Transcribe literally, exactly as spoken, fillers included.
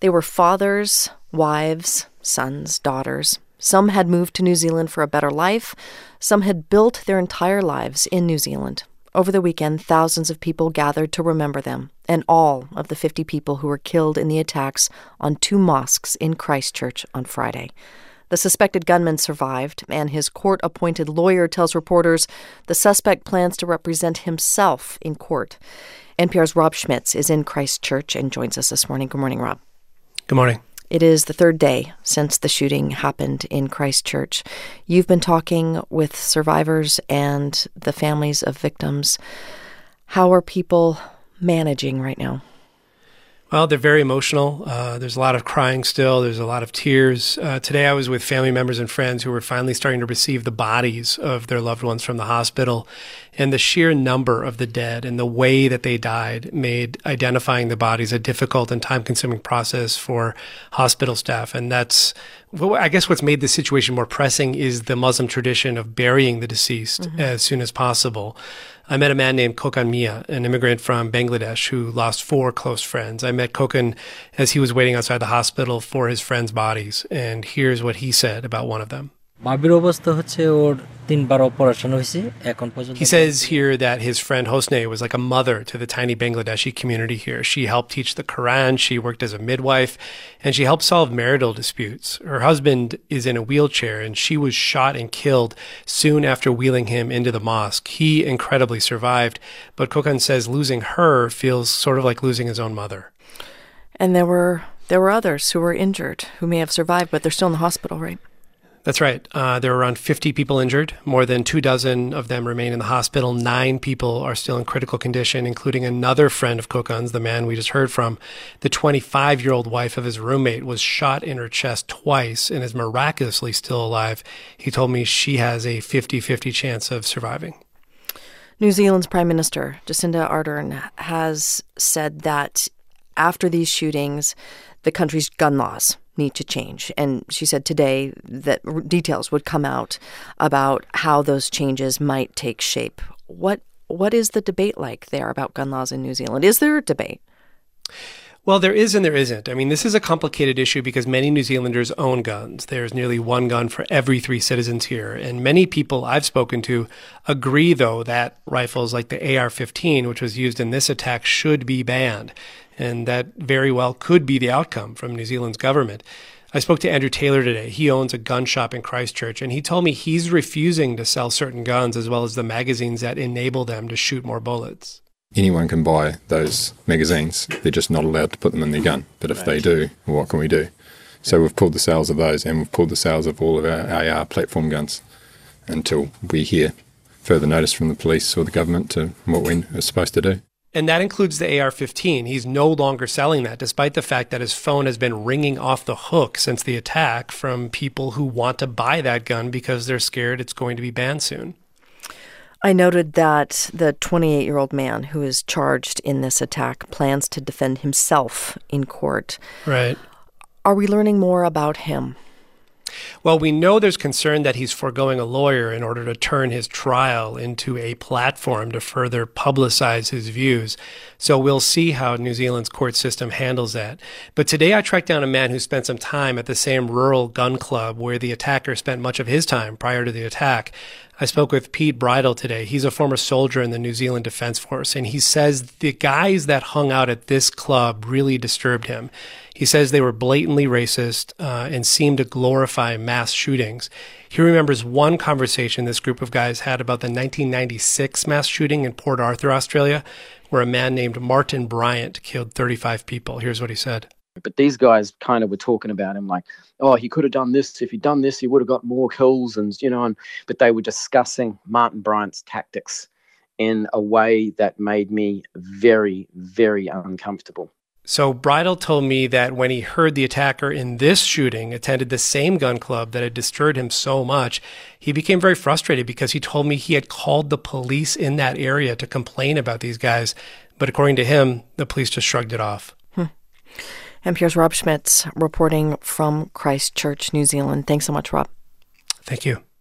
They were fathers, wives, sons, daughters. Some had moved to New Zealand for a better life. Some had built their entire lives in New Zealand. Over the weekend, thousands of people gathered to remember them, and all of the fifty people who were killed in the attacks on two mosques in Christchurch on Friday. The suspected gunman survived, and his court-appointed lawyer tells reporters the suspect plans to represent himself in court. N P R's Rob Schmitz is in Christchurch and joins us this morning. Good morning, Rob. Good morning. It is the third day since the shooting happened in Christchurch. You've been talking with survivors and the families of victims. How are people managing right now? Well, they're very emotional. Uh, there's a lot of crying still. There's a lot of tears. Uh, today I was with family members and friends who were finally starting to receive the bodies of their loved ones from the hospital. And the sheer number of the dead and the way that they died made identifying the bodies a difficult and time-consuming process for hospital staff. And that's, well, I guess what's made the situation more pressing is the Muslim tradition of burying the deceased mm-hmm. as soon as possible. I met a man named Kokan Mia, an immigrant from Bangladesh who lost four close friends. I met Kokan as he was waiting outside the hospital for his friends' bodies, and here's what he said about one of them. He says here that his friend Hosne was like a mother to the tiny Bangladeshi community here. She helped teach the Quran, she worked as a midwife, and she helped solve marital disputes. Her husband is in a wheelchair, and she was shot and killed soon after wheeling him into the mosque. He incredibly survived, but Kokan says losing her feels sort of like losing his own mother. And there were there were others who were injured, who may have survived, but they're still in the hospital, right? That's right. Uh, there are around fifty people injured. More than two dozen of them remain in the hospital. Nine people are still in critical condition, including another friend of Kokan's, the man we just heard from. The twenty-five-year-old wife of his roommate was shot in her chest twice and is miraculously still alive. He told me she has a fifty-fifty chance of surviving. New Zealand's Prime Minister, Jacinda Ardern, has said that after these shootings, the country's gun laws need to change. And she said today that details would come out about how those changes might take shape. What what is the debate like there about gun laws in New Zealand? Is there a debate? Well, there is and there isn't. I mean, this is a complicated issue because many New Zealanders own guns. There's nearly one gun for every three citizens here. And many people I've spoken to agree, though, that rifles like the A R fifteen, which was used in this attack, should be banned. And that very well could be the outcome from New Zealand's government. I spoke to Andrew Taylor today. He owns a gun shop in Christchurch, and he told me he's refusing to sell certain guns as well as the magazines that enable them to shoot more bullets. Anyone can buy those magazines. They're just not allowed to put them in their gun. But if right. they do, what can we do? So we've pulled the sales of those, and we've pulled the sales of all of our A R platform guns until we hear further notice from the police or the government to what we're supposed to do. And that includes the A R fifteen. He's no longer selling that, despite the fact that his phone has been ringing off the hook since the attack from people who want to buy that gun because they're scared it's going to be banned soon. I noted that the twenty-eight-year-old man who is charged in this attack plans to defend himself in court. Right. Are we learning more about him? Well, we know there's concern that he's foregoing a lawyer in order to turn his trial into a platform to further publicize his views. So we'll see how New Zealand's court system handles that. But today I tracked down a man who spent some time at the same rural gun club where the attacker spent much of his time prior to the attack. I spoke with Pete Bridle today. He's a former soldier in the New Zealand Defense Force, and he says the guys that hung out at this club really disturbed him. He says they were blatantly racist uh, and seemed to glorify mass shootings. He remembers one conversation this group of guys had about the nineteen ninety-six mass shooting in Port Arthur, Australia, where a man named Martin Bryant killed thirty-five people. Here's what he said. But these guys kind of were talking about him like, oh, he could have done this. If he'd done this, he would have got more kills. And, you know, and but they were discussing Martin Bryant's tactics in a way that made me very, very uncomfortable. So Bridle told me that when he heard the attacker in this shooting attended the same gun club that had disturbed him so much, he became very frustrated because he told me he had called the police in that area to complain about these guys. But according to him, the police just shrugged it off. Hmm. N P R's Rob Schmitz reporting from Christchurch, New Zealand. Thanks so much, Rob. Thank you.